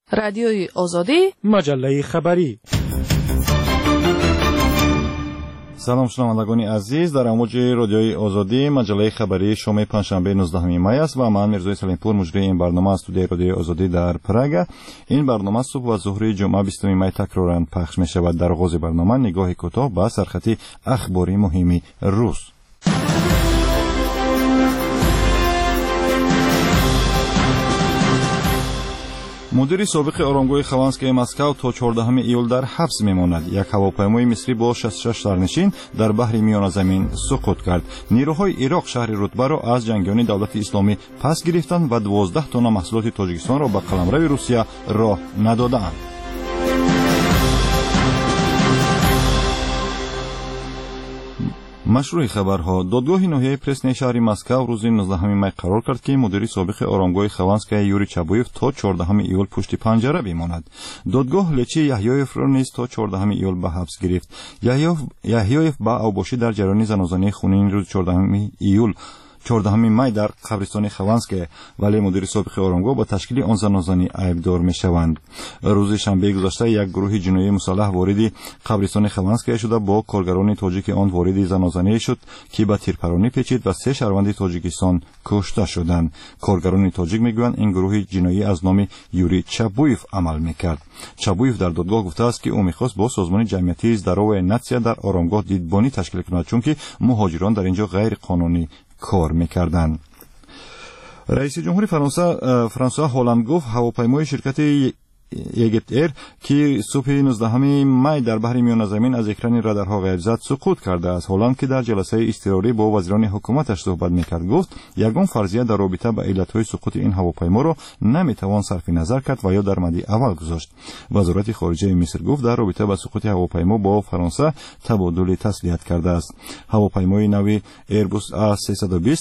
رادیوی آزادی، مجله خبری. سلام شنوندگان عزیز، در امواج رادیوی آزادی مجله خبری شنبه پنجشنبه 19 می است و من میرزای سلیمپور مجری این برنامه از استودیوی رادیوی آزادی در پراگ. این برنامه صبح و ظهر جمعه 20 می تکرارا پخش می شود. در آغاز برنامه نگاه کوتاه به سرخط اخباری مهم روز. مدیر سابق آرامگاه خوانسکی مسکو تا 14 ایول در حبس میماند. یک هواپیمای مصری با 66 سرنشین در بحر میان زمین سقوط کرد. نیروهای عراق شهر رتبه را از جنگیان دولت اسلامی پس گرفتند و 12 تن محصولات تاجیکستان را به قلمرو روسیه راه ندادند. مشروع خبرها. دادگاه ناحیه پرسنی شهر مسکو روز 19 می قرار کرد که مدیر سابق آرامگاه خوانسکی یوری چابویف تا 14 ایول پشت پنجره بماند. دادگاه لچی یحیایف را نیز تا 14 ایول به حبس گرفت. یحیایف با اوباشی در جریان زنازانی خونین روز 14 ایول 14 می در قبرستان خوانسکی، ولی مدیر سابق آرامگاه با تشکیل آن زنازانی ایبدار می شوند. روز شنبه گذشته یک گروه جنایی مسلح وارد قبرستان خوانسکی شده با کارگران تاجیک آن وارد زنازانی شد که به تیرپرانی پیچید و 3 شهروند تاجیکستان کشته شدند. کارگران تاجیک میگویند این گروه جنایی از نام یوری چابویف عمل میکرد. چابویف در دادگاه گفته است که او میخواست با سازمان جمعیتی زدراوی ناتسیا در آرامگاه دیدبانی تشکیل کند، چون که مهاجران در اینجا غیر قانونی کار میکردند. رئیس جمهور فرانسه هلند گفت هواپیمای شرکت ایجیپت ایر که صبح 19 می در بحر میان زمین از اکران رادارها غیب زد سقوط کرده است. هلند که در جلسه اضطراری با وزیران حکومتش صحبت میکرد گفت یگان فرضیه در رابطه با علتهای سقوط این هواپیما را نمیتوان صرف نظر کرد و یا در مد اول گذاشت. وزارت خارجه مصر گفت در رابطه با سقوط هواپیما با فرانسه تبادل تسلیت کرده است. هواپیمای نوی ایربوس A320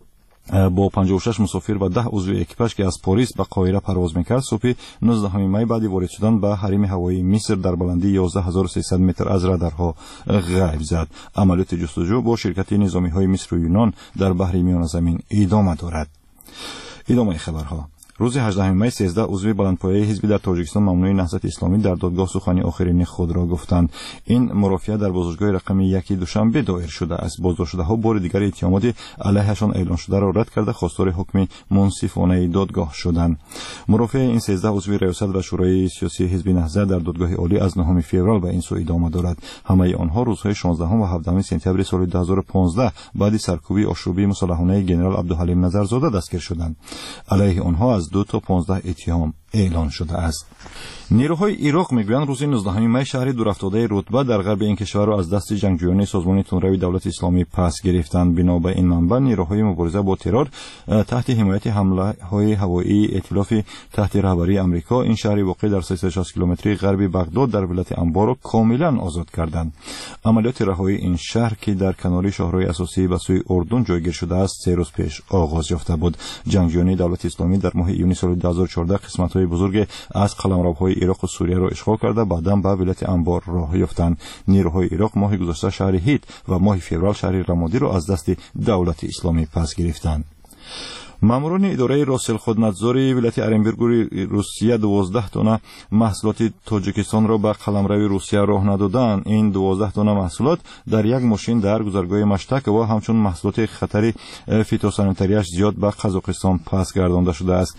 با 56 مسافر و 10 عضو اکیپاژ که از پاریس به قاهره پرواز میکرد صبح 19 می بعد وارد شدن به حریم هوایی مصر در بلندی 11300 متر از رادارها غیب زد. عملیات جستجو با شرکت نظامی های مصر و یونان در بحر میان زمین ادامه دارد. ادامه خبرها. روز 18 می 13 عضو بلندپایه حزب در تاجیکستان ممنوع نهضت اسلامی در دادگاه سخنی آخرین خود را گفتند. این مرافعه در بازداشتگاه رقم 1 دوشنبه دایر شده است. بازداشته‌ها بار دیگر اتهامات علیهشان اعلان شده را رد کرده خواستار حکم منصفانه دادگاه شدند. مرافع این 13 عضو ریاست و شورای سیاسی حزب نهضت در دادگاه عالی از 9 فوریه به این سو ادامه دارد. همه آنها روزهای 16 و 17 سپتامبر سال 2015 بعد سرکوبی آشوبی مسلحانه ژنرال عبدالحلیم نظرزاده دستگیر شدند. علیه آنها از 2 تا 15 اتهام اعلان شده است. نیروهای عراق میگویند روز 19 می شهر دورافتاده رتبه در غرب این کشور را از دست جنگجویان سازمان تندروی دولت اسلامی پس گرفتند. بنا به این منبع نیروهای مبارزه با ترور تحت حمایت حمله‌های هوایی ائتلاف تحت رهبری آمریکا این شهر واقع در 360 کیلومتری غربی بغداد در ولایت انبار را کاملا آزاد کردند. عملیات رهایی این شهر که در کنار شهرهای اساسی به سوی اردن جایگیر شده است 3 روز پیش آغاز یافته بود. جنگجویان دولت اسلامی در ماه یونیو سال 2014 قسمت‌های بزرگ از قلمروهای عراق و سوریه را اشغال کرده بعداً به ولایت انبار راه یافتند. نیروهای عراق ماه گذشته شهر هیت و ماه فوریه شهر رمادی را از دست دولت اسلامی پس گرفتند. ماموران اداره روسلخودنادزوری ولایت ارنبورگ روسیه 12 تن محصولات تاجیکستان را به قلمرو روسیه راه ندادند. این 12 تن محصولات در یک ماشین در گذرگاه مشتک و همچون محصولات خطری فیتوسانیتاریش زیاد به قزاقستان پس گردانده شده است.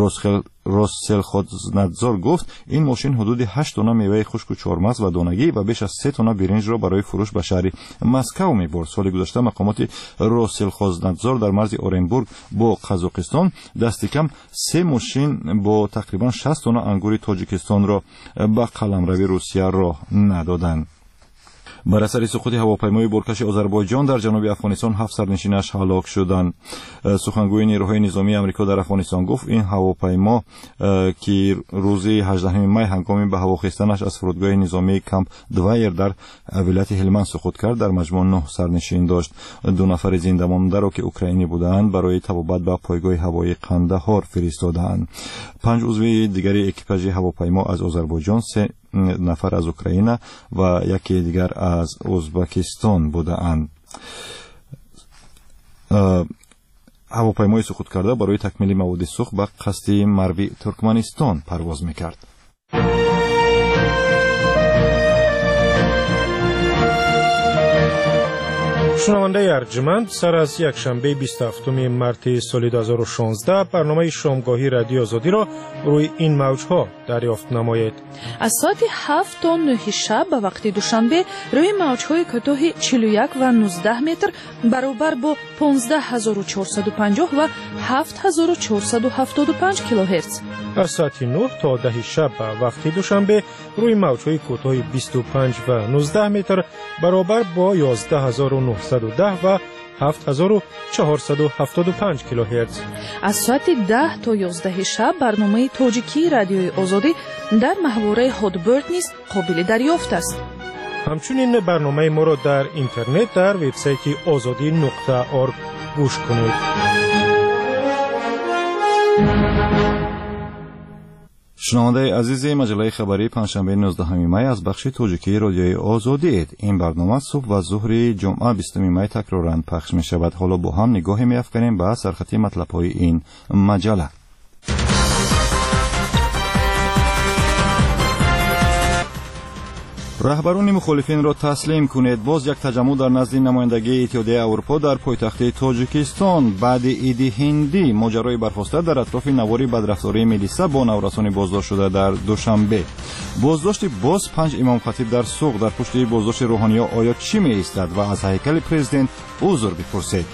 روسلخودنادزور گفت این ماشین حدود 8 تن میوه خشک و چهارمغز و دانگی و بیش از 3 تن برنج را برای فروش به شهر مسکو می‌برد. سال گذشته مقامات روسلخودنادزور در مرز اورنبورگ با قزاقستان دست کم 3 ماشین با تقریبا 60 تن انگور تاجیکستان را به قلمرو روسیه راه ندادند. بر اثر سقوط هواپیمای بارکش آذربایجان در جنوب افغانستان 7 سرنشینش هلاک شدند. سخنگوی نیروهای نظامی آمریکا در افغانستان گفت این هواپیما که روز 18 می هنگام به هوا خیستنش از فرودگاه نظامی کمپ دوایر در ولایت هلمند سقوط کرد در مجموع 9 سرنشین داشت. 2 نفر زنده مانده را که اوکراینی بودند برای تبابت به پایگاه هوایی قندهار فرستادند. 5 عضو دیگر اکیپاژ هواپیما از آذربایجان، 3 نفر از اوکراین و یکی دیگر از ازبکستان بودند. هواپیمای سقوط کرده برای تکمیل مواد سوخت به قصد مروی ترکمنستان پرواز میکرد. شنونده ارجمند، سر از یک شنبه 27 مارس سال 2016 برنامه شامگاهی رادیو آزادی را روی این موجها دریافت نمایید. از ساعت 7 تا 9 شب به وقت دوشنبه روی موجهای کوتاه 41 و 19 متر برابر با 15450 و 7475 کیلوهرتز. از ساعت 9 تا 10 شب به وقت دوشنبه روی موجهای کوتاه 25 و 19 متر برابر با 11910 و 7475 کیلوهرتز. از ساعت 10 تا 11 شب برنامه تاجیکی رادیوی آزادی در محوره هادبرد نیز قابل دریافت است. همچنین برنامه ما را در اینترنت در وبسایت azadi.org گوش کنید. شنونده عزیز مجله خبری پنجشنبه 19 می از بخش تاجیکی رادیوی آزادی اید. این برنامه صبح و ظهر جمعه 20 می تکرارا پخش می شود. حالا با هم نگاهی می افکنیم به سرخط مطلب های این مجله. رهبران مخالفین را تسلیم کنید. باز یک تجمع در نزد نمایندگی اتحادیه اروپا در پایتخت تاجیکستان. بعد عید هندی ماجرای برخاسته در اطراف نواری بدرفتاری ملیسا با نورسان بازداشت شده در دوشنبه. بازداشت باز 5 امام خطیب در سوق. در پشت بازداشت روحانی‌ها آیا چی می ایستد و از هیکل پرزیدنت عذر بپرسید.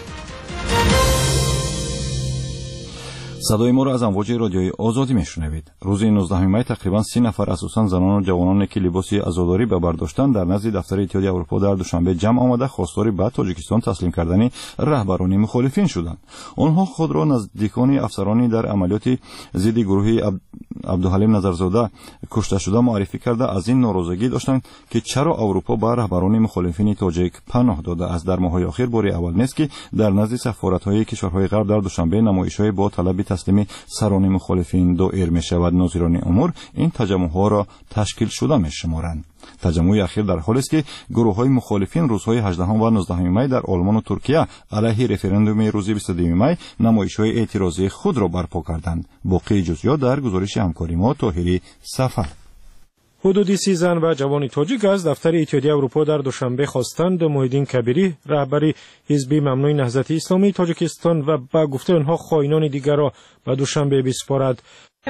صدای ما را از امواج رادیوی آزادی میشنوید. روز 19 می تقریبا 30 نفر اساساً زنان و جوانان که لباس عزاداری به بر داشتند در نزد دفتر اتحادیه اروپا در دوشنبه جمع آمده خواستار به تاجیکستان تسلیم کردن رهبران مخالفین شدند. آنها خود را نزدیکان افسرانی در عملیات ضد گروه عبدالحلیم نظرزاده کشته شده معرفی کرده از این ناراضگی داشتند که چرا اروپا به رهبران مخالفین تاجیک پناه داده است. در ماه‌های اخیر بار اول نیست که در نزد سفارت‌های کشورهای غرب در دوشنبه نمایش‌های با طلب تسلیم سران مخالفین دایر می شود. ناظران امور این تجمع‌ها را تشکیل شده می شمارند. تجمع اخیر در حالی است که گروه‌های مخالفین روزهای 18 و 19 می در آلمان و ترکیه علیه رفراندوم روز 22 می نمایش‌های اعتراضی خود را برپا کردند. باقی جزئیات در گزارش همکاری ما طاهری سفر. حدود 30 زن و جوان تاجیک از دفتر اتحادیه اروپا در دوشنبه خواستند محیدین کبیری رهبر حزب ممنوع نهضت اسلامی تاجیکستان و با گفته آنها خائنان دیگر را به دوشنبه بسپارد.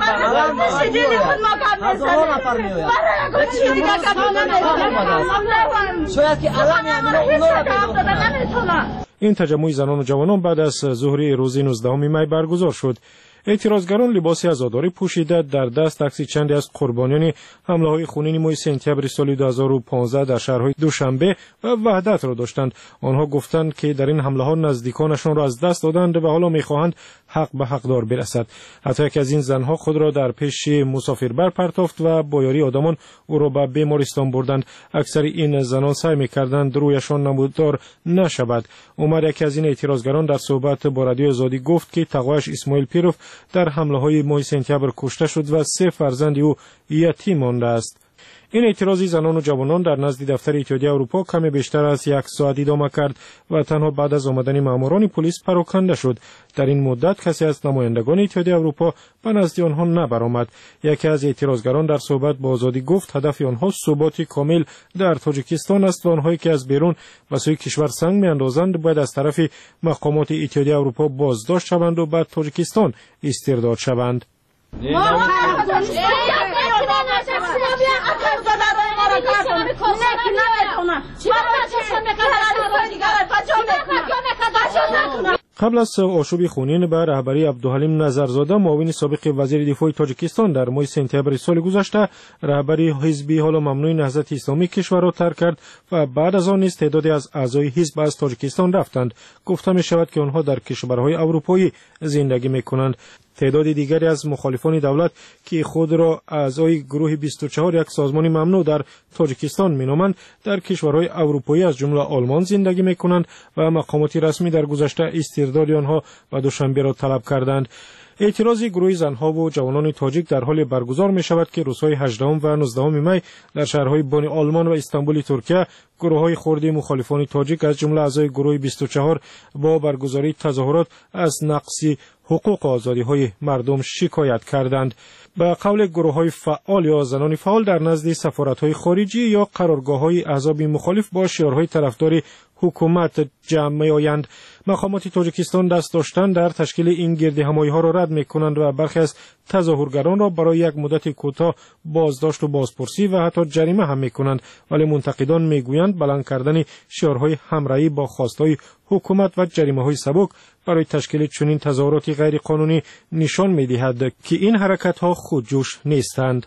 این تجمع زنان و جوانان بعد از ظهر روز 19 می برگزار شد. اعتراضگران لباس عزاداری پوشیده در دست عکس چندی از قربانیان حمله‌های خونین ماه سپتامبر سال 2015 در شهرهای دوشنبه و وحدت را داشتند. آنها گفتند که در این حمله‌ها نزدیکانشان را از دست دادند و حالا می‌خواهند حق به حقدار برسد. حتی یکی از این زنها خود را در پیش مسافربر پرتافت و با یاری آدمان او را به بیمارستان بردند. اکثر این زنان سعی می‌کردند رویشان نمودار نشود. عمر یکی از این اعتراضگران در صحبت با رادیو آزادی گفت که تقویش اسماعیل پیروف در حمله‌های ماه سپتامبر کشته شد و 3 فرزند او یتیم مانده است. این اعتراضی زنان و جوانان در نزد دفتر اتحادیه اروپا کمی بیشتر از 1 ساعت ادامه کرد و تنها بعد از آمدن ماموران پلیس پراکنده شد. در این مدت کسی از نمایندگان اتحادیه اروپا به نزد آنها نبرآمد. یکی از اعتراضگران در صحبت با آزادی گفت هدف آنها ثبات کامل در تاجیکستان است و آنهایی که از بیرون به سوی کشور سنگ می‌اندازند باید از طرف مقامات اتحادیه اروپا بازداشت شوند و به تاجیکستان استرداد شوند. قبل از آشوب خونین به رهبری عبدالحلیم نظرزاده معاون سابق وزیر دفاع تاجیکستان در ماه سپتامبر سال گذشته رهبری حزب حالا ممنوع نهضت اسلامی کشور را ترک کرد و بعد از آن نیز تعدادی از اعضای حزب از تاجیکستان رفتند. گفته می شود که آنها در کشورهای اروپایی زندگی می کنند. تعداد دیگری از مخالفان دولت که خود را اعضای گروه 24 یک سازمان ممنوع در تاجیکستان مینامند در کشورهای اروپایی از جمله آلمان زندگی میکنند و مقامات رسمی در گذشته استرداد آنها و دوشنبه را طلب کردند. اعتراض گروه زنها و جوانان تاجیک در حال برگزار می شود که روزهای 18 و 19 می در شهرهای بن آلمان و استانبول ترکیه گروه‌های خردی مخالفان تاجیک از جمله اعضای گروه 24 با برگزاری تظاهرات از نقض حقوق و آزادی‌های مردم شکایت کردند. به قول گروه‌های فعال یا زنان فعال در نزد سفارت‌های خارجی یا قرارگاه‌های احزاب مخالف با شعارهای طرفدار حکومت جمع می‌آیند. مقامات تاجیکستان دست داشتن در تشکیل این گردهمایی‌ها را رد می‌کنند و برخی از تظاهرگران را برای یک مدت کوتاه بازداشت و بازپرسی و حتی جریمه هم می‌کنند، ولی منتقدان می‌گویند بلند کردن شعارهای همراهی با خواست‌های حکومت و جریمه‌های سبک برای تشکیل چنین تظاهراتی غیرقانونی نشان می‌دهد که این حرکت‌ها خودجوش نیستند.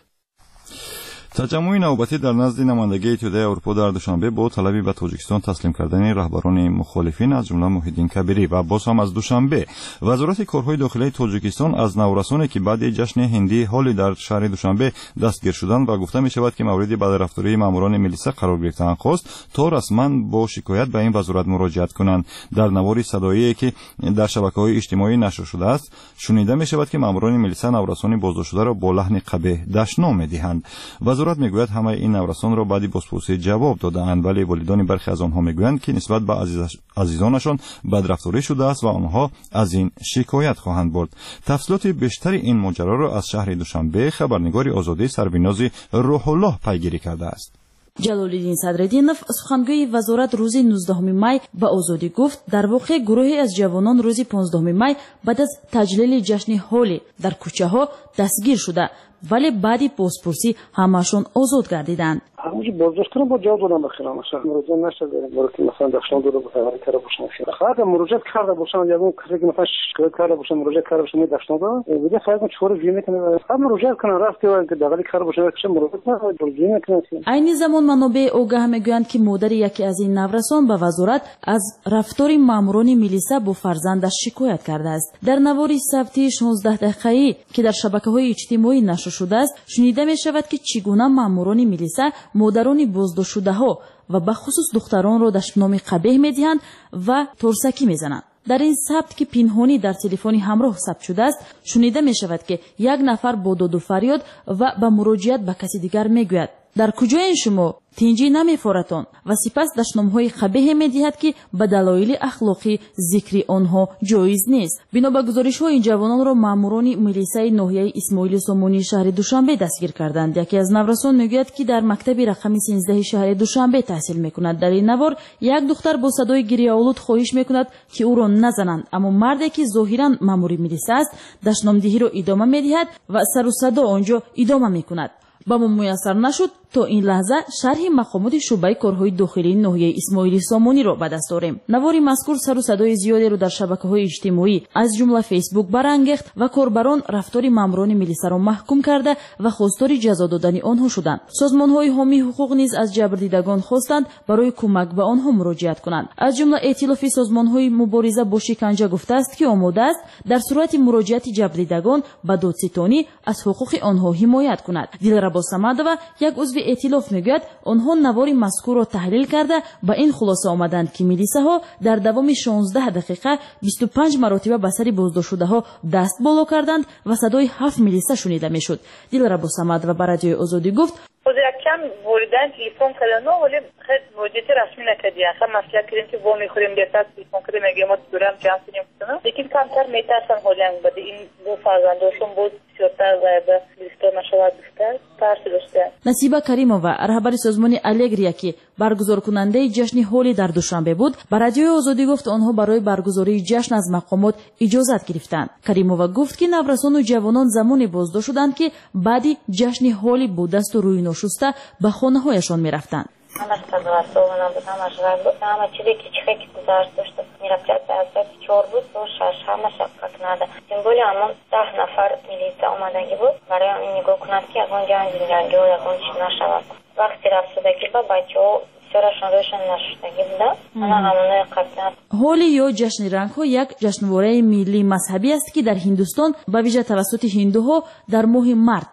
تجمع نوبتی در نزد نمایندگی اتحادیه اروپا در دوشنبه با طلبی به تاجیکستان تسلیم کردن رهبران مخالفین از جمله محیدین کبیری و باز هم از دوشنبه وزارت کارهای داخلی تاجیکستان از نورسانی که بعد جشن هندی هالی در شهر دوشنبه دستگیر شدند و گفته می شود که مورد بدرفتاری ماموران ملیسا قرار گرفتن خواست تا رسما با شکایت به این وزارت مراجعت کنند. در نواری صدایی که در شبکه‌های اجتماعی نشر شده است شنیده می شود که ماموران ملیسا نورسان بازداشت شده را با لحن قبیح دشنام می‌دهند. وزارت میگوید همه این نورسان را بعدی بازپرسی جواب دادند، ولی والدان برخی از آنها میگویند که نسبت به عزیزانشان بدرفتاری شده است و آنها از این شکایت خواهند برد. تفصیلات بیشتر این ماجرا را از شهر دوشنبه خبرنگار آزادی سربیناز روح الله پیگیری کرده است. جلالالدین صدرالدینов سخنگوی وزارت روز 19 می به آزادی گفت در واقع گروهی از جوانان روز 15 می بعد از تجلیل جشن هولی در کوچه ها دستگیر شده، ولی بعدی بازپرسی همشون آزاد گردیدند. همونجی بازداشتن با جواب دادن بخیرم مثلا مراجعه نشده ولی مثلا داشتن دور به خبری کرده باشن خاطر مراجعه کرده باشن یا اون کسی که مثلا شکایت کرده باشن مراجعه کرده باشن داشتن دیگه فقط چهار جیمه کنه هم مراجعه کنه راستی که داخلی کرده باشن که مراجعه کنه جیمه کنه. این زمان منابع اوگاه میگویند که مادر یکی از این نورسان به وزارت از رفتار ماموران ملیسا با فرزندش شکایت کرده است. در نواری ثبتی 16 دقیقه‌ای که در شبکه‌های اجتماعی نشر شده است شنیده می شود که چگونه ماموران ملیسا مادران بازداشت شده‌ها و به خصوص دختران را دشنام قبیح می‌دهند و ترسکی می‌زنند. در این ثبت که پنهانی در تلفن همراه ثبت شده است شنیده می شود که یک نفر با داد و فریاد و به مراجعت به کسی دیگر میگوید در کجای شما تنجی نمی‌فورتان و سپس دشنام‌های قبیح می‌دهد که به دلایل اخلاقی ذکر آنها جایز نیست. بنا به گزارش‌ها این جوانان را ماموران ملیسای ناحیه اسماعیل سامانی شهر دوشنبه دستگیر کردند. یکی از نورسان میگوید که در مکتب رقم 13 شهر دوشنبه تحصیل می‌کند. در این نوار یک دختر با صدای گریه‌آلود خواهش می‌کند که او را نزنند، اما مردی که ظاهراً مامور ملیسا است دشنامدهی را ادامه می‌دهد و سر و صدا آنجا ادامه می‌کند. با ما میسر نشد تا این لحظه شرح مقامات شعبه کارهای داخلی ناحیه اسماعیل سامانی را به دست داریم. نواری مذکور سر و صدای زیادی را در شبکه‌های اجتماعی از جمله فیسبوک برانگیخت و کاربران رفتار ماموران ملیسا را محکوم کرده و خواستار جزا دادن آنها شدند. سازمان‌های حامی حقوق نیز از جبردیدگان خواستند برای کمک به آنها مراجعت کنند. از جمله ائتلاف سازمان‌های مبارزه با شکنجه گفته است که آماده است در صورت مراجعت جبردیدگان به دادستانی از حقوق آنها حمایت کند. دلربا صمدова یک عضو ائتلاف میگوید آنها نواری مذکور را تحلیل کرده به این خلاصه آمدند که ملیساها در دوام 16 دقیقه 25 مرتبه به سر بازداشت شده‌ها دست بالا کردند و صدای 7 ملیسا شنیده میشد. دلربا صمدова به رادیوی آزادی گفت کم والدین تلفن کردن ولی خیلی موجودی رسمی نکردیم. خب مسئله کردیم که با میخوریم دیگر تلفن کردیم میگیم ما دورم جمع کنیم کنم. لیکن کمتر میترسن حالیم بده این دو فرزندشون بود بسیارتر و لیستر نشود بیشتر ترسی داشته. نصیبه کریمова رهبر سازمان الگریا که برگزار کننده جشن هولی در دوشنبه بود به رادیوی آزادی گفت آنها برای برگزاری جشن از مقامات اجازت گرفتند. کریمova گفت که نورسان و جوانان زمانی بازداشت شدند که بعدی جشن هولی با دست و روی ناشسته به خانه‌هایشان می‌رفتند. همش تظاهرات بود، همش رنگ بود، همه چیزی که چیزی که گذشت داشت میرفت از ساعت 4 بود و 6 همه شفقت نده. سمبولی همون 10 نفر ملیسا آمدگی بود برای این نگاه کند که اگه جنگ زندگی و اگه چیز نشود. وقتی رفت شدگی با بچه‌ها سرشان روشن نشدگی بوده. انا همونه قطعات. هولی یا جشن رنگ‌ها یک جشنواره ملی مذهبی است که در هندوستان به ویژه توسط هندوها در ماه مارت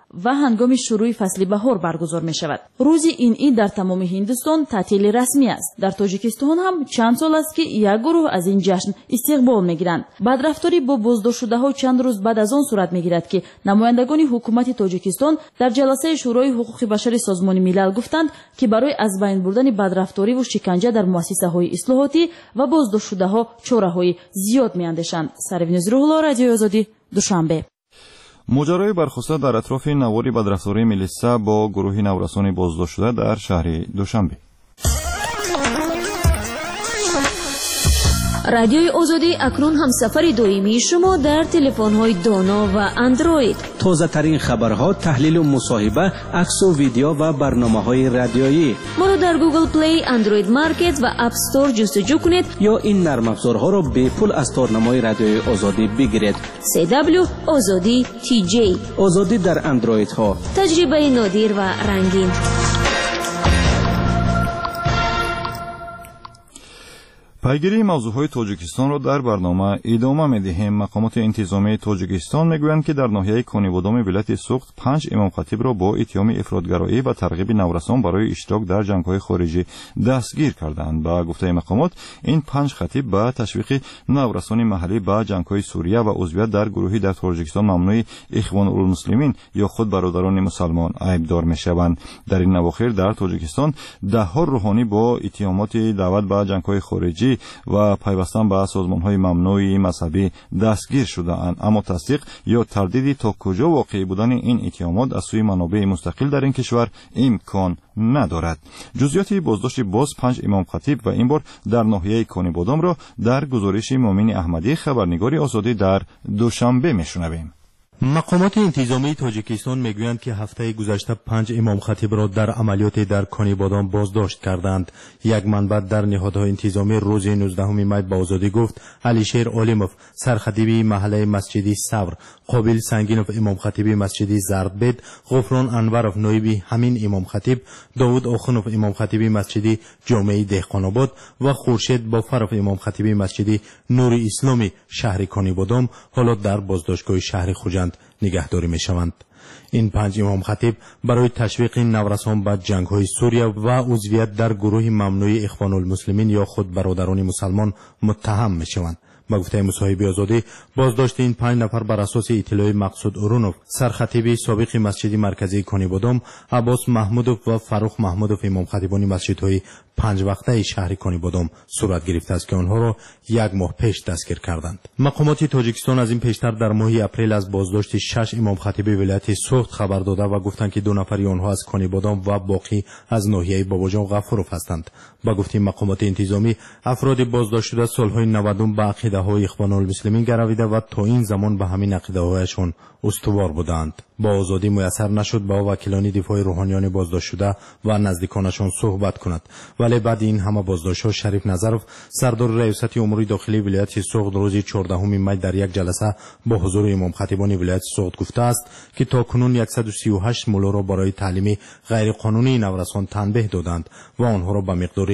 و هنگام شروع فصل بهار برگزار می شود. روز این عید در تمام هندوستان تعطیل رسمی است. در تاجیکستان هم چند سال است که یک گروه از این جشن استقبال می گیرند. بدرفتاری با بازداشت شده ها چند روز بعد از آن صورت می گیرد که نمایندگان حکومت تاجیکستان در جلسه شورای حقوق بشر سازمان ملل گفتند که برای از بین بردن بدرفتاری و شکنجه در مؤسسه های اصلاحاتی و بازداشت شده ها چاره های زیاد می اندیشند. سروین زروح‌الله، رادیو آزادی، دوشنبه. ماجرای برخواسته در اطراف نواری بدرفتاری ملیسا با گروه نورسان بازداشت شده در شهر دوشنبه. رادیوی آزادی اکنون همسفر دائمی شما در تلفن‌های دانا و اندروید. تازه ترین خبرها، تحلیل و مصاحبه، عکس و ویدیو و برنامه‌های رادیویی. ما را در گوگل پلی، اندروید مارکت و اپ استور جستجو کنید یا این نرم افزارها را به پول از تارنمای رادیوی آزادی بگیرید. CW آزادی TJ. آزادی در اندروید ها. تجربه نادر و رنگین. پیگیری موضوعهای تاجیکستان را در برنامه ادامه می‌دهیم. مقامات انتظامی تاجیکستان میگویند که در ناحیه کنیبادام ولایت سوخت 5 امام خطیب را با اتهام افراطگرایی و ترغیب نورسان برای اشتراک در جنگ‌های خارجی دستگیر کردند. با گفته مقامات این 5 خطیب به تشویق نورسان محلی به جنگ‌های سوریه و عضویت در گروهی در تاجیکستان ممنوع اخوان المسلمین یا خود برادران مسلمان ایبدار می‌شوند. در این اواخر در تاجیکستان ده‌ها روحانی با اتهامات دعوت به جنگ‌های خارجی و پیوستن به سازمان‌های ممنوع مذهبی دستگیر شده‌اند، اما تصدیق یا تردیدی تا کجا واقع بودن این اتهامات از سوی منابع مستقل در این کشور امکان ندارد. جزئیات بازداشت باز 5 امام خطیب و این بار در ناحیه کنیبادام را در گزارش مومن احمدی، خبرنگار آزادی، در دوشنبه میشنویم. مقامات انتظامی تاجیکستان میگویند که هفته گذشته 5 امام خطیب را در عملیات در کنیبادام بازداشت کردند. یک منبع در نهادهای انتظامی روز 19 می به آزادی گفت علیشیر عالموف، سرخطیب محله مسجدی صبر، قابل سنگینوف امام خطیب مسجدی زردبید، غفران انوروف نایب همین امام خطیب، داوود آخونوف امام خطیب مسجدی جامعه دهقان‌آباد و خورشید بافروف امام خطیب مسجدی نور اسلامی شهر کنیبادام حالا در بازداشتگاه شهر خوجند نگهداری می شوند. این 5 امام خطیب برای تشویق نورسان به جنگ‌های سوریه و عضویت در گروه ممنوع اخوان المسلمین یا خود برادران مسلمان متهم می شوند. با گفته مصاحبه آزادی، بازداشت این 5 نفر بر اساس اطلاع مقصود اورونوف، سرخطیب سابق مسجد مرکزی کنیبادام، عباس محمودوف و فروخ محمودوف امام خطیبان مسجدهای 5 وقته شهر کنیبادام صورت گرفته است که آنها را 1 ماه پیش دستگیر کردند. مقامات تاجیکستان از این پیشتر در ماه اپریل از بازداشت 6 امام خطیب ولایت سوخت خبر داده و گفتند که 2 نفر آنها از کنیبادام و باقی از ناحیه باباجان غفوروف هستند. با گفته مقامات انتظامی، افراد بازداشت شده سالهای 90 به عقیده‌های اخوان المسلمین گرویده و تا این زمان به همین عقیده‌هایشان استوار بودند. با آزادی میسر نشد با وکیلان دفاع روحانیان بازداشت شده و نزدیکانشان صحبت کند، ولی بعد این همه بازداشت‌ها شریف نظرов، سردار ریاست امور داخلی ولایت سوخت روز 14 می در یک جلسه با حضور امام خطیبان ولایت سوخت گفته است که تاکنون 138 مولا را برای تعلیم غیر قانونی نورسان تنبیه دادند و آنها را به مقدار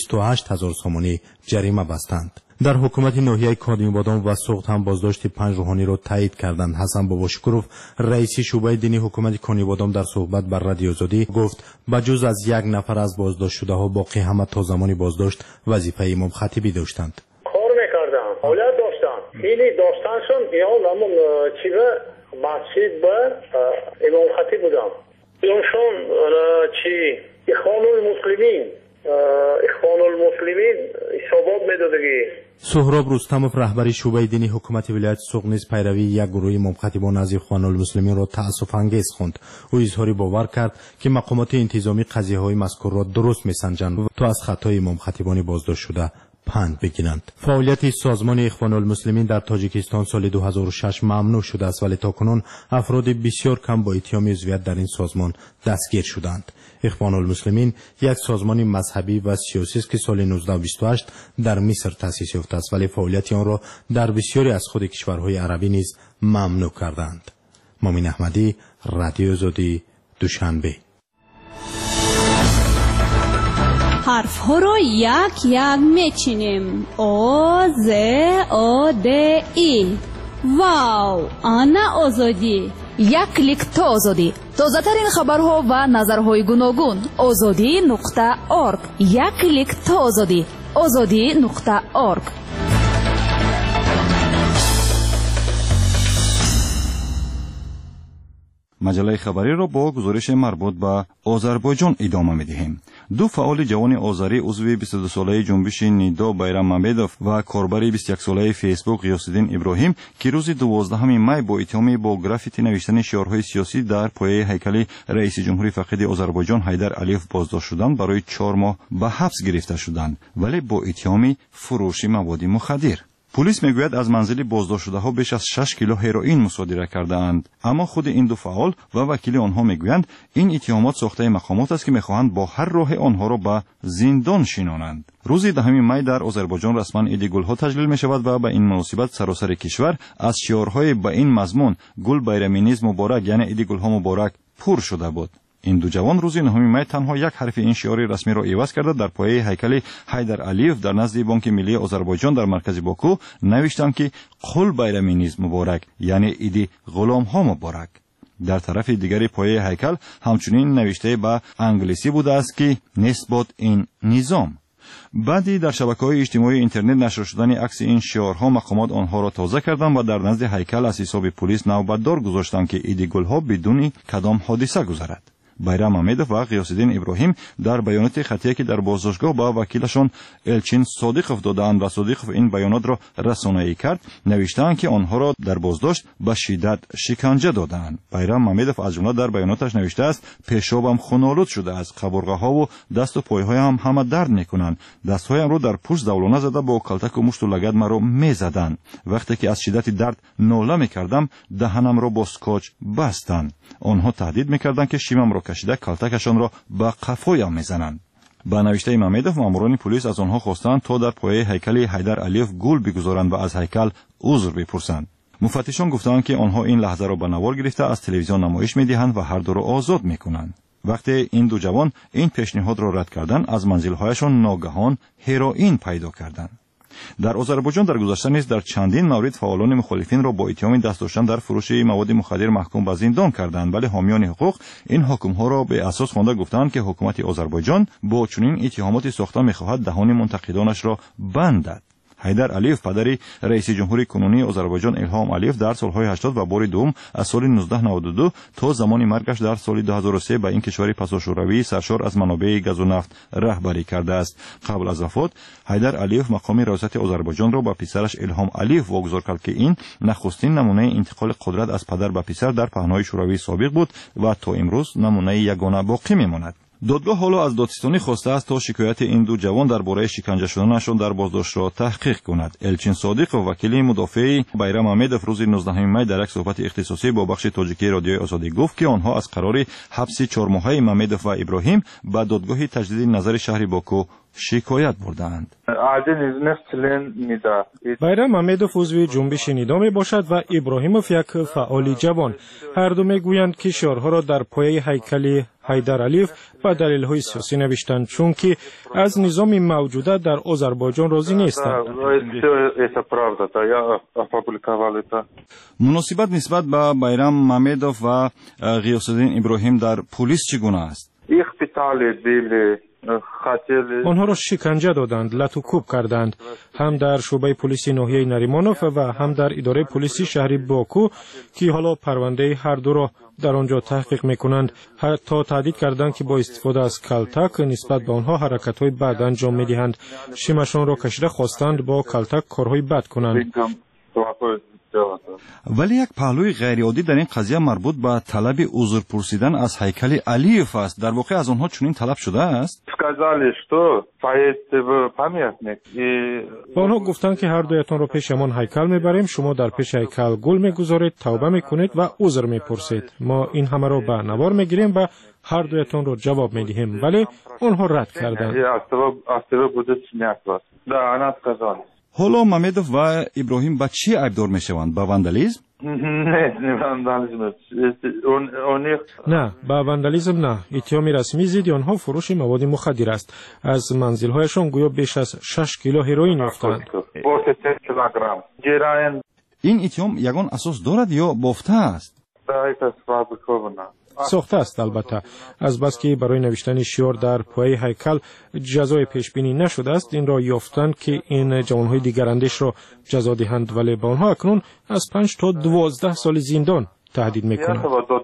28000 سومانی جریمه بستند. در حکومت ناحیه کنیبادام و سوخت هم بازداشت 5 روحانی را تایید کردند. حسن باباشکروف، رئیس شعبه دینی حکومت کنیبادام، در صحبت بر رادیو آزادی گفت بجز از 1 نفر از بازداشت شده ها باقی همه تا زمانی بازداشت وظیفه امام خطیبی داشتند. کار میکردن، اولاد داشتن، خیلی داشتنشون یا همون چیزا مسجد به امام خطیب بودن. اونشون چی اخوان المسلمین حسابات میدادگی. سهراب رستموف، رهبر شعبه دینی حکومت ولایت سوخت، نیز پیروی یک گروه امام خطیبان از اخوان المسلمین را تأسف انگیز خواند. او اظهار باور کرد که مقامات انتظامی قضیه‌های مذکور را درست میسنجند و تا از خطای امام خطیبان بازداشت شده پند بگیرند. فعالیت سازمان اخوان المسلمین در تاجیکستان سال 2006 ممنوع شده است، ولی تاکنون افراد بسیار کم با اتهام عضویت در این سازمان دستگیر شدند. اخوان المسلمین یک سازمان مذهبی و سیاسی است که سال 1928 در مصر تأسیس یافته است، ولی فعالیت آن را در بسیاری از خود کشورهای عربی نیز ممنوع کردند. مومن احمدی، رادیو آزادی، دوشنبه. حرف ها رو یک یک میچینیم. او ز او د ای. واو، آنا آزادی. یک کلیک تا آزادی. تازه‌ترین خبرها و نظرهای گوناگون. azadi.org. یک کلیک تا آزادی. azadi.org. مجله خبری را با گزارش مربوط به آذربایجان ادامه می‌دهیم. دو فعال جوان آذری عضو 22 ساله جنبش نیدا بیرام مامدوف و کاربر 21 ساله فیسبوک غیاث‌الدین ابراهیم که روز 12 می با اتهام با گرافیتی نوشتن شعارهای سیاسی در پایه هیکل رئیس جمهوری فقید آذربایجان حیدر علیف بازداشت شدند، برای 4 ماه به حبس گرفته شدند، ولی با اتهام فروش مواد مخدر. پلیس میگوید از منزل بازداشت شده ها بیش از 6 کیلو هروئین مصادره کردند، اما خود این دو فعال و وکیل آنها میگویند این اتهامات ساخته مقامات است که میخواهند با هر راه آنها را به زندان شینانند. روز 10 می در آذربایجان رسما عید گل‌ها تجلیل می‌شود و به این مناسبت سراسر کشور از شعارهای به این مضمون گل بیرام نیز مبارک، یعنی عید گل‌ها مبارک، پر شده بود. این دو جوان روز 9 می تنها یک حرف این شعار رسمی را عوض کرده در پایه هیکل حیدر علیف در نزد بانک ملی آذربایجان در مرکز باکو نوشتند که قل بیرام نیز مبارک، یعنی عید غلام‌ها مبارک. در طرف دیگری پایه هیکل همچنین نوشته به انگلیسی بوده است که نسبت این نظام. بعدی در شبکه‌های اجتماعی اینترنت نشر شدن عکس این شعارها مقامات آنها را تازه کردند و در نزد هیکل از حساب پلیس نوبتدار گذاشتند که عید گل‌ها بدون کدام حادثه گذرد. بیرام مامدوف و غیاث‌الدین ابراهیم در بیانات خطی که در بازداشتگاه با وکیلشان الچین صادقوف دادند و صادقوف این بیانات را رسانه‌ای کرد، نوشتند که آنها را در بازداشت به شدت شکنجه دادند. بیرام مامدوف از جمله در بیاناتش نوشته است: پیشابم خونالود شده است، قبرغه‌ها و دست و پای‌هایم همه درد می‌کنند. دست‌هایم را در پوست زولانه زده با کلتک و مشت و لگد مرا می‌زدند. وقتی که از شدت درد ناله می‌کردم دهنم را با اسکاچ بستند. آنها تهدید می‌کردند که شیمم را کشیده کلتکشان را به قفایم میزنند. با نوشته مامدوف ماموران پلیس از آنها خواستند تا در پایه هیکل حیدر علیف گل بگذارند و از هیکل عذر بپرسند. مفتشان گفتند که آنها این لحظه را به نوار گرفته از تلویزیون نمایش میدهند و هر دو را آزاد میکنند. وقتی این دو جوان این پیشنهاد را رد کردند، از منزل‌هایشان ناگهان هروئین پیدا کردند. در آذربایجان در گذشته نیز در چندین مورد فعالان مخالفین را با اتهام دست داشتن در فروش مواد مخدر محکوم به زندان کردند، ولی حامیان حقوق این حکم‌ها را به اساس خوانده گفتند که حکومت آذربایجان با چنین اتهاماتی ساخته می‌خواهد دهان منتقدانش را بندد. حیدر علیف پدر رئیس جمهوری کنونی آذربایجان الهام علیف در سالهای 80 و بار دوم از سال 1992 تا زمان مرگش در سال 2003 به این کشور پساشوروی سرشار از منابع گاز و نفت رهبری کرده است. قبل از وفات حیدر علیف مقام ریاست آذربایجان را به پسرش الهام علیف واگذار کرد که این نخستین نمونه انتقال قدرت از پدر به پسر در پهنای شوروی سابق بود و تا امروز نمونه یگانه باقی میماند. دادگاه حالا از دادستانی خواسته است تا شکایت این دو جوان درباره شکنجه شدنشان در بازداشت را تحقیق کند. الچین صادق و وکیل مدافع بیرام مامدوف روز 19 می در یک صحبت اختصاصی با بخش تاجیکی رادیوی آزادی گفت که آنها از قرار حبس 4 ماهه مامدوف و ابراهیم به دادگاه تجدید نظر شهر باکو شکایت بردند. بیرام مامدوف عضو جنبش نیدا می باشد و ابراهیموف یک فعال جوان. هر دو میگویند که شعارها را در پایه هیکل حیدر علیف به دلایل سیاسی نوشتند، چون که از نظام موجوده در آذربایجان راضی نیستند. مناسبت نسبت به بیرام مامدوف و غیاث‌الدین ابراهیم در پلیس چگونه است؟ آنها را شکنجه دادند، لط و کوب کردند، هم در شعبه پلیس ناحیه نریمانوف و هم در اداره پلیس شهر باکو که حالا پرونده هر دو را در آنجا تحقیق میکنند. حتی تهدید کردند که با استفاده از کلتک نسبت به آنها حرکت‌های بد انجام میدهند. شیمشان را کشیده خواستند با کلتک کارهای بد کنند. ولی یک پهلوی غیرعادی در این قضیه مربوط به طلب عذر پرسیدن از هیکل علیف است. در واقع از آنها چنین طلب شده است؟ با آنها گفتند که هر دویتان را پیش همان هیکل میبریم، شما در پیش هیکل گل میگذارید، توبه میکنید و عذر میپرسید. ما این همه را به نوار میگیریم و هر دویتان را جواب میدهیم، ولی آنها رد کردند. حالا مامدوف و ابراهیم به چی عیبدار میشوند؟ به واندالیسم؟ نه، به واندالیسم نه. اتهام رسمی ضد آنها فروش مواد مخدر است. از منزل‌هایشان گویا بیش از 6 کیلو هروئین یافتند. این اتهام یگان اساس دارد یا بافته است؟ ساخته است. البته از بس که برای نوشتن شعار در پایه هیکل جزای پیش بینی نشده است، این را یافتند که این جوانهای دیگراندیش را جزا دهند، ولی به آنها اکنون از 5 تا 12 سال زندان تهدید میکنند.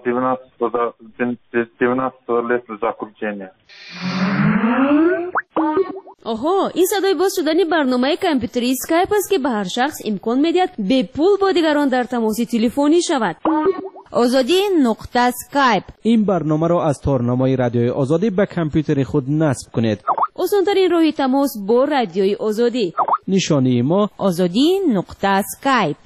آها، این صدای باز شدن برنامه کامپیوتری اسکایپ است که به هر شخص امکان میدهد به پول با دیگران در تماس تلفنی شود. آزادی نقطه اسکایپ. این برنامه را از تارنمای رادیوی آزادی به کامپیوتر خود نصب کنید. آسان‌ترین راه تماس با رادیوی آزادی. نشانی ما آزادی نقطه اسکایپ.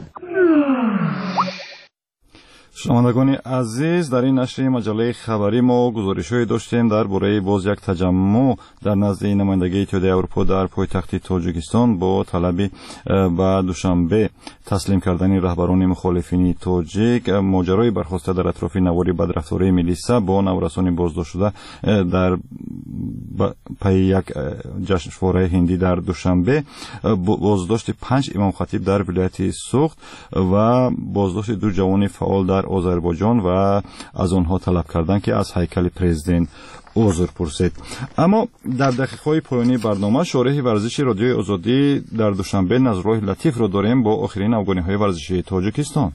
شنوندگان عزیز، در این نشر مجله خبری ما گزارش‌هایی داشتیم درباره باز یک تجمع در نزد نمایندگی اتحادیه اروپا در پایتخت تاجیکستان با طلب به دوشنبه تسلیم کردن رهبران مخالفین تاجیک. ماجرای برخواسته در اطراف نواری بدرفتاری میلیسا با نورسان بازداشت شده در پی یک جشنواره هندی در دوشنبه، بازداشت 5 امام خطیب در ولایت سوخت و بازداشت 2 جوان فعال در آذربایجان و از آنها طلب کردند که از هیکل پرزیدنت عذر پرسید. اما در دقیقه‌های پایانی برنامه شارح ورزشی رادیوی آزادی در دوشنبه نظرهای لطیف را داریم با آخرین افغانی‌های ورزشی تاجیکستان.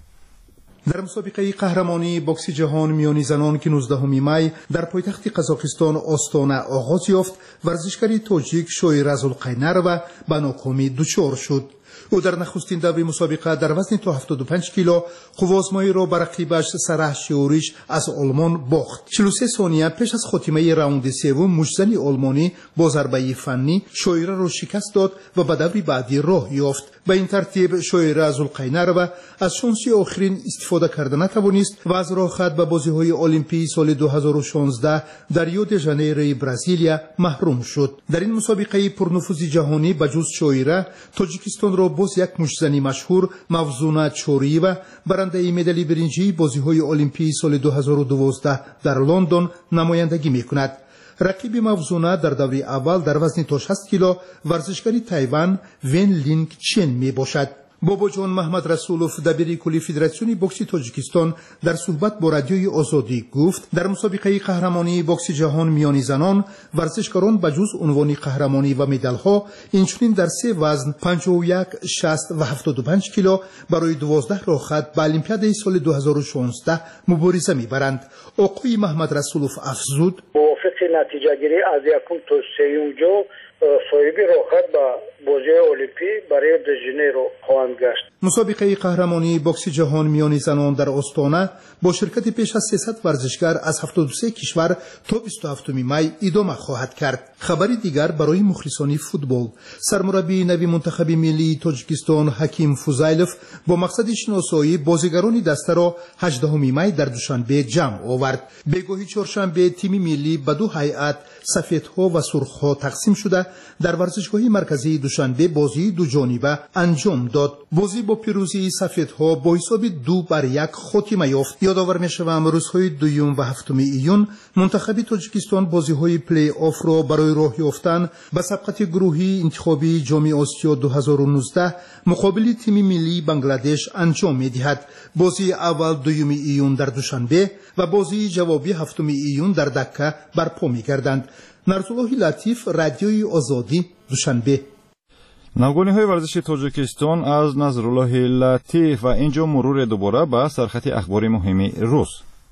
در مسابقه قهرمانی بوکس جهان میانی زنان که 19 می در پایتخت قزاقستان آستانه آغاز یافت، ورزشکار تاجیک شویرز القینر و به ناکامی دچار شد. او در نخستین دور مسابقه در وزن تا 75 کیلو قوازمایی را بر رقیبش سرح شیوریش از آلمان باخت. 43 ثانیه پیش از خاتمه راوند سوم مجزن آلمانی با ضربه فنی شویره را شکست داد و به دور بعدی راه یافت. به این ترتیب شویرز القینر از شانسی آخرین استفاده کرده نتوانست و از راه خط به بازی‌های المپیک سال 2016 در ریو د ژانیروی برزیلیا محروم شد. در این مسابقه پرنفوذ جهانی بجز شویره، تاجیکستان را باز یک مجزنی مشهور موزونا چوریوا برنده مدال برنجی بازی‌های المپیک سال 2012 در لندن نمایندگی می‌کند. رقیب موزونا در دوره اول در وزن تا 60 کیلو ورزشکار تایوان ون لینگ چین می باشد. بابا جان محمد رسولوف دبیر کلی فدراسیون بوکس تاجیکستان در صحبت با رادیوی آزادی گفت در مسابقه قهرمانی بوکس جهان میانی زنان ورزشکاران بجز عنوان قهرمانی و مدال ها اینچنین در 3 وزن 51 60 و 75 کیلو برای 12 راه خط به المپیاد سال 2016 مبارزه میبرند. آقای محمد رسولوف افزود موافق نتیجه گیری از یکم تا سیوم جو صاحب راحت با بازی المپیک برای ریو د ژانیرو خواهند گشت. مسابقه قهرمانی بوکس جهان میانی زنان در آستانه با شرکت پیش از 300 ورزشکار از 73 کشور تا 27 می ادامه خواهد کرد. خبری دیگر برای مخلصان فوتبال، سرمربی نوی منتخب ملی تاجیکستان حکیم فوزایلوف با مقصد شناسایی بازیگران دسته را 18 می در دوشنبه جمع آورد. بگاهی چهارشنبه تیم ملی به 2 هیئت سفیدها و سرخها تقسیم شده در ورزشگاه مرکزی دوشنبه بازی دو جانبه انجام داد. بازی با پیروزی سفیدها با حساب 2-1 خاتمه یافت. یادآور می‌شوم روزهای 2 و 7 ایون منتخب تاجیکستان بازی‌های پلی آف را برای راه یافتن به سبقت گروهی انتخابی جام آسیا 2019 مقابل تیم ملی بنگلادش انجام می‌دهد. بازی اول 2 ایون در دوشنبه و بازی جوابی 7 ایون در دکه برپا می‌گردند. نرسولاه لطیف، رادیوی آزادی، دوشنبه. نوگانی‌های ورزشی تاجیکستان از نظرالله لطیف و اینجا مرور دوباره به سرخط اخبار مهم روز.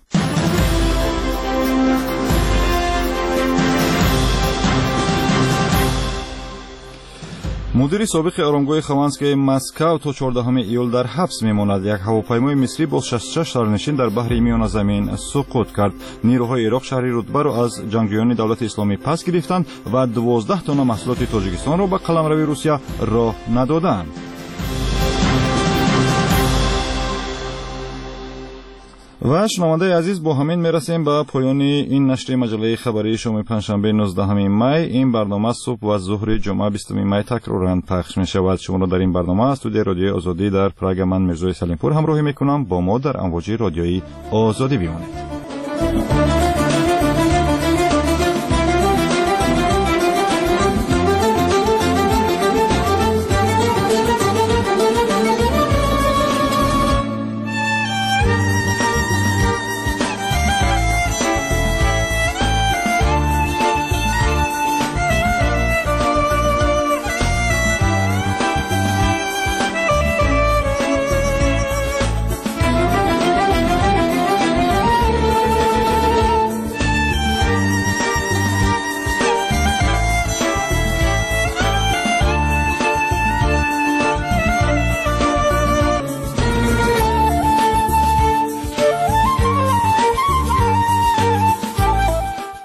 مدیر سابق آرامگاه خوانسکی مسکو تا 14 ایول در حبس میماند. یک هواپیمای مصری با 66 سرنشین در بحر میان زمین سقوط کرد. نیروهای عراق شهر رودبه را از جنگجویان دولت اسلامی پس گرفتند و 12 تن محصولات تاجیکستان را به قلمرو روسیه راه ندادند. و شنونده عزیز، با همین میرسیم به پایان این نشر مجله خبری شام پنجشنبه 19 می. این برنامه صبح و ظهر جمعه 20 می تکرارا پخش می شود. شما را در این برنامه استودیو رادیوی آزادی در پراگ من میرزای سلیمپور همراهی میکنم. با ما در امواج رادیویی آزادی بمانید.